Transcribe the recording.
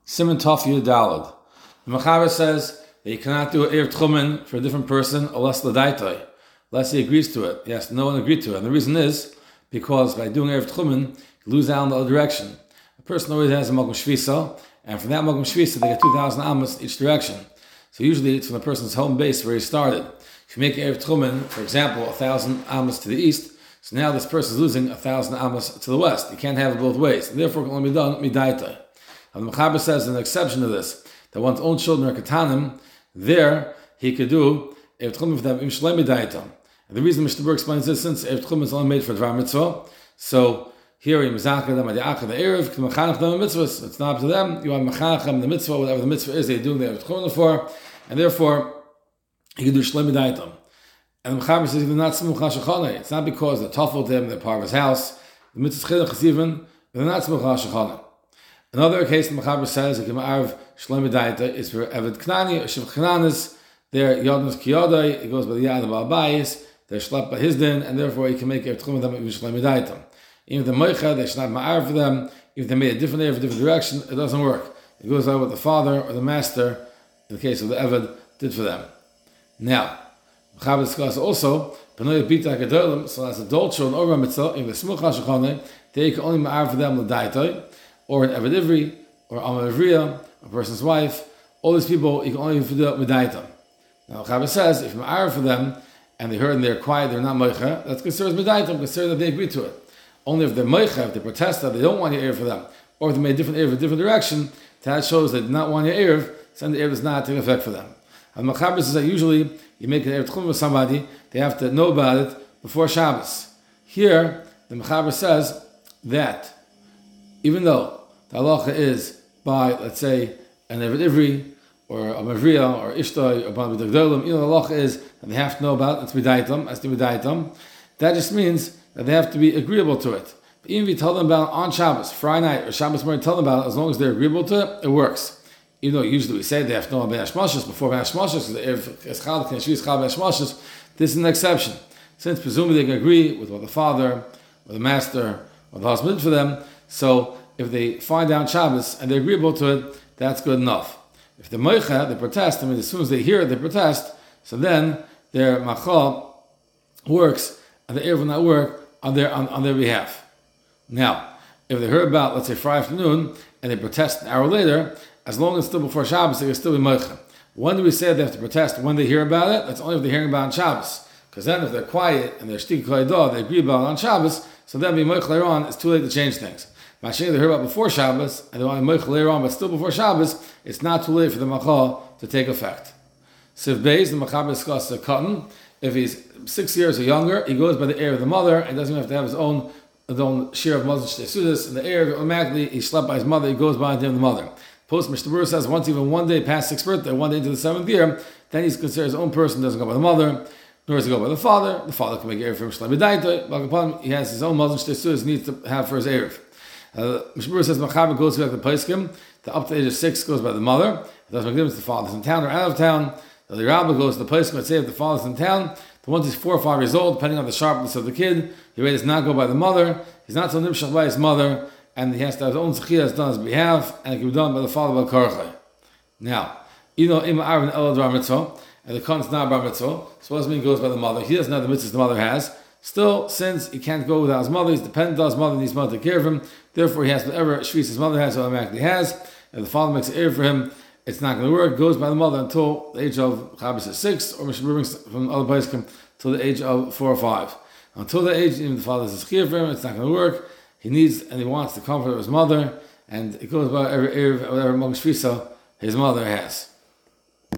Simon Tov Yud Daled. The Mechaber says that you cannot do an Erev Tchumen for a different person unless l'daitoi, unless he agrees to it. Yes, no one agreed to it. And the reason is because by doing Erev Tchumen, you lose out in the other direction. A person always has a Mokum Shvisa, and from that Mokum Shvisa, they get 2,000 Amos each direction. So usually it's from the person's home base where he started. If you make Erev Tchumen, for example, 1,000 Amos to the east, so now this person is losing 1,000 Amos to the west. You can't have it both ways. And therefore, it can only be done midaitai. And the Mechaber says an exception to this, that one's own children are katanim, there he could do Erev Tchumen for them im shlei midaitai. And the reason Mishnah Berurah explains this, since Erev Tchumen is only made for Dvar Mitzvah, so here you mizakah them at the Acha the Erev, to mechanech them the mitzvahs. It's not up to them. You want mechanech them the mitzvah, whatever the mitzvah is, they're doing the Erev Tchumen for, and therefore he can do shlei midaitai. And the Mechaber says, even not smuch hashachanei. It's not because they're tough them, they're part of his house. The mitzvah chinuch is even, they're not smuch hashachanei. Another case, the Mechaber says, that Gema'arv Shlem Daita is for Eved Knani or Shiv Knanis. They're Yodnus Kiyodai, it goes by the Yad of Al-Bayis, they're Shlep by his din, and therefore he can make Erev Tchumen with them in Shlem Daita. Even if they're Moicha, they should not Ma'arv for them. If they made a different Erev, a different direction, it doesn't work. It goes by what the father or the master, in the case of the Eved, did for them. Now, Mechaber discusses also, Panoy Bita Gedolim, so as adult children over Mitzvah, in the Smuch HaShachaneh, they can only Ma'arv for them L'Daitoi, or an Eved Ivri, or Amar Ivriya, a person's wife. All these people, you can only do it Midaitam. Now, Chaber says, if you're Ma'arv for them, and they heard and they're quiet, they're not Moicha, that's considered as Midaitam, considered that they agree to it. Only if they're Moicha, if they protest that they don't want your Erev for them, or if they made a different Erev a different direction, that shows they did not want your Erev, so the Erev does not take effect for them. And Chaber says that usually, you make an Erev Tchumen with somebody, they have to know about it before Shabbos. Here, the Mechaber says that even though the halacha is by, let's say, an Eved Ivri, or a Mavriya, or Ishtoi, or Ban B'Dagdolim, the halacha is that they have to know about it, it's B'daitam, as to B'daitam. That just means that they have to be agreeable to it. But even if you tell them about it on Shabbos, Friday night, or Shabbos morning, tell them about it, as long as they're agreeable to it, it works. Even though usually we say they have to know about Ben Hashmashos before Ben Hashmashos, because the Erev is Chal, can Shvi Chal Ben Hashmashos, this is an exception. Since presumably they can agree with what the father, or the master, or the husband did for them, so if they find out Shabbos and they're agreeable to it, that's good enough. If the moicha, they protest, as soon as they hear it, they protest, so then their macha works, and the Erev will not work on their behalf. Now, if they heard about, let's say, Friday afternoon, and they protest an hour later, as long as it's still before Shabbos, they can still be moicha. When do we say they have to protest? When they hear about it? That's only if they're hearing about it on Shabbos. Because then if they're quiet and they're shtik koidah, they agree about it on Shabbos, so then being moicha later on, it's too late to change things. Mashing they heard about before Shabbos, and they want to moicha later on, but still before Shabbos, it's not too late for the macha to take effect. Siv Beis, the Mechaber discusses a cotton. If he's 6 years or younger, he goes by the Erev of the mother, and doesn't even have to have his own share of Muslim Shtei and the Erev, automatically he slept by his mother, he goes by the mother. Post Mishnah Berurah says once even one day past 6th birthday, one day into the 7th year, then he's considered his own person, doesn't go by the mother, nor does he go by the father. The father can make Erev for him Shlei B'daitoi, he has his own Muslim Shtei needs to have for his Erev. Mishnah Berurah says Mechaber goes back to Paiskim, the up to the age of 6 goes by the mother, it doesn't make difference if the father's in town or out of town. The Rabbah goes to the Paiskim, let's say if the father's in town, the once he's 4 or 5 years old, depending on the sharpness of the kid, he does not go by the mother, he's not so nimshach by his mother, and he has to have his own zechiyah done on his behalf, and it can be done by the father by Karchai. Now, Ima Arvin El Dvar Mitzvah, and the Khan's not Bar Mitzvah, so what does it mean he goes by the mother? He doesn't have the mitzvahs the mother has. Still, since he can't go without his mother, he's dependent on his mother, and needs mother to take care of him, therefore he has whatever shvis his mother has, so automatically has, and the father makes an Erev for him, it's not going to work, it goes by the mother until the age of Chaber says 6, or Mishnah Berurah from other places till the age of 4 or 5. Until that age, even the father says chiyuv for him, it's not going to work. He needs and he wants the comfort of his mother, and it goes by every whatever Mokum Shvisa his mother has.